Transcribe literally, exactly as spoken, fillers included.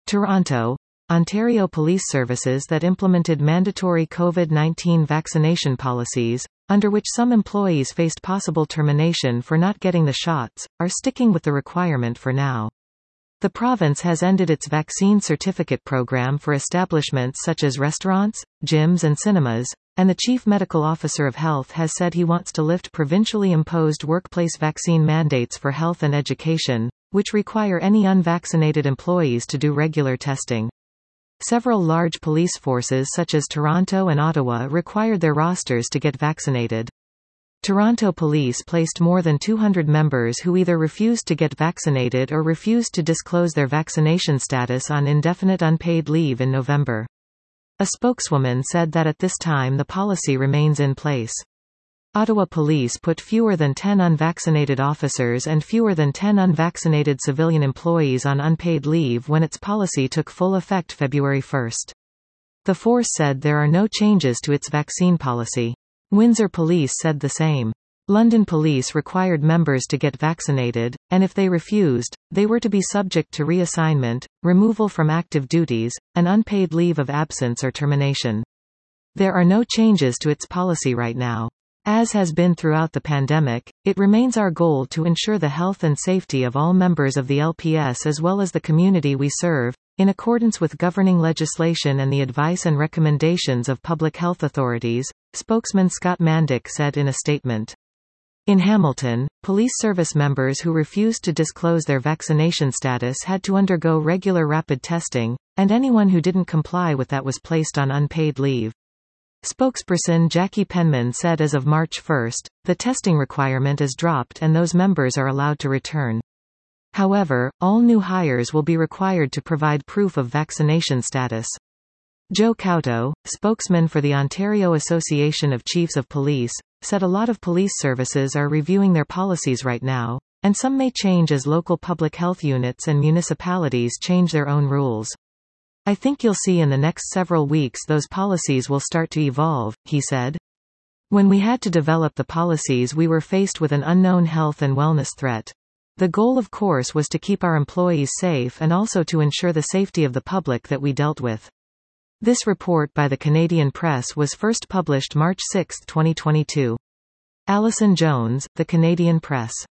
Toronto, Ontario Police Services that implemented mandatory COVID nineteen vaccination policies, under which some employees faced possible termination for not getting the shots, are sticking with the requirement for now. The province has ended its vaccine certificate program for establishments such as restaurants, gyms and cinemas, and the Chief Medical Officer of Health has said he wants to lift provincially imposed workplace vaccine mandates for health and education, which require any unvaccinated employees to do regular testing. Several large police forces such as Toronto and Ottawa required their rosters to get vaccinated. Toronto Police placed more than two hundred members who either refused to get vaccinated or refused to disclose their vaccination status on indefinite unpaid leave in November. A spokeswoman said that at this time the policy remains in place. Ottawa Police put fewer than ten unvaccinated officers and fewer than ten unvaccinated civilian employees on unpaid leave when its policy took full effect February first. The force said there are no changes to its vaccine policy. Windsor Police said the same. London Police required members to get vaccinated, and if they refused, they were to be subject to reassignment, removal from active duties, and unpaid leave of absence or termination. There are no changes to its policy right now. As has been throughout the pandemic, it remains our goal to ensure the health and safety of all members of the L P S as well as the community we serve, in accordance with governing legislation and the advice and recommendations of public health authorities, spokesman Scott Mandick said in a statement. In Hamilton, police service members who refused to disclose their vaccination status had to undergo regular rapid testing, and anyone who didn't comply with that was placed on unpaid leave. Spokesperson Jackie Penman said as of March first, the testing requirement is dropped and those members are allowed to return. However, all new hires will be required to provide proof of vaccination status. Joe Cauto, spokesman for the Ontario Association of Chiefs of Police, said a lot of police services are reviewing their policies right now, and some may change as local public health units and municipalities change their own rules. I think you'll see in the next several weeks those policies will start to evolve, he said. When we had to develop the policies we were faced with an unknown health and wellness threat. The goal of course was to keep our employees safe and also to ensure the safety of the public that we dealt with. This report by the Canadian Press was first published March sixth twenty twenty-two. Alison Jones, The Canadian Press.